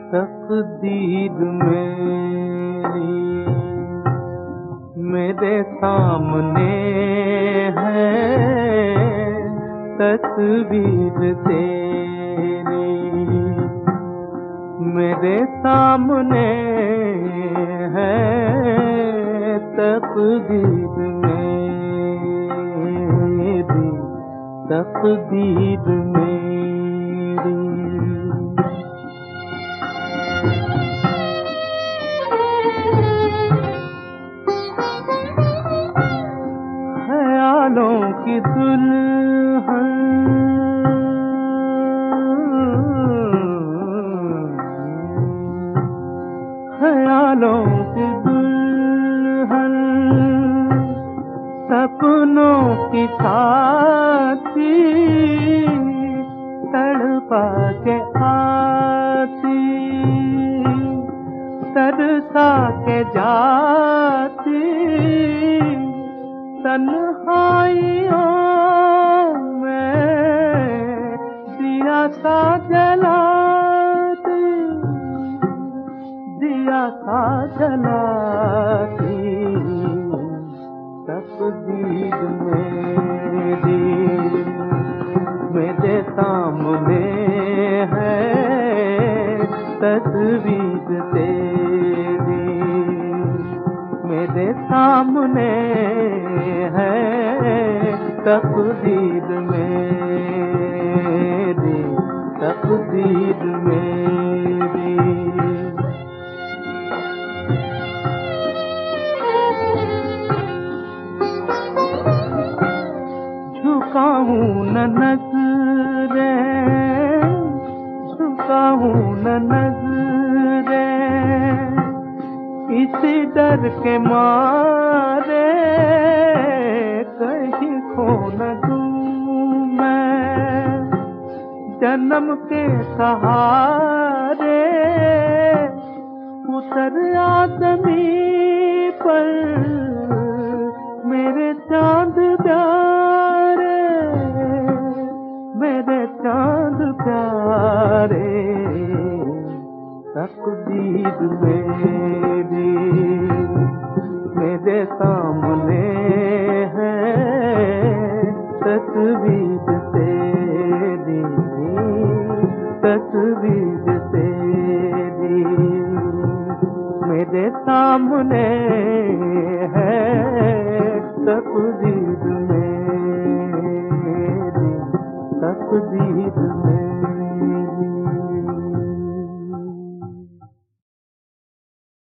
तकदीर मेरी मेरे सामने है, तस्वीर तेरी मेरे सामने है, तकदीर मेरी, तकदीर मेरी। ख्यालों की दुल्हन ख्यालों की दुल्हन सपनों की साथी तड़पा के आती तरसा के जाती तन्हाइयों में दिया सा जलाती, दिया सा जलाती। तकदीर मेरी मेरे सामने है, तस्वीर तेरी मेरे सामने है, तकदीर मेरी, तकदीर मेरी। झुकाऊं न नज़रें, झुकाऊं न नज़रें, इसी डर के मारे कहीं खो न दूं मैं। जन्म के सहारे उतर आदमी पर मेरे चांद प्यारे, मेरे चांद प्यारे। तकदीर मेरी मेरे सामने है, तस्वीर तेरी, तस्वीर तेरी मेरे सामने है, तकदीर मेरी, तकदीर।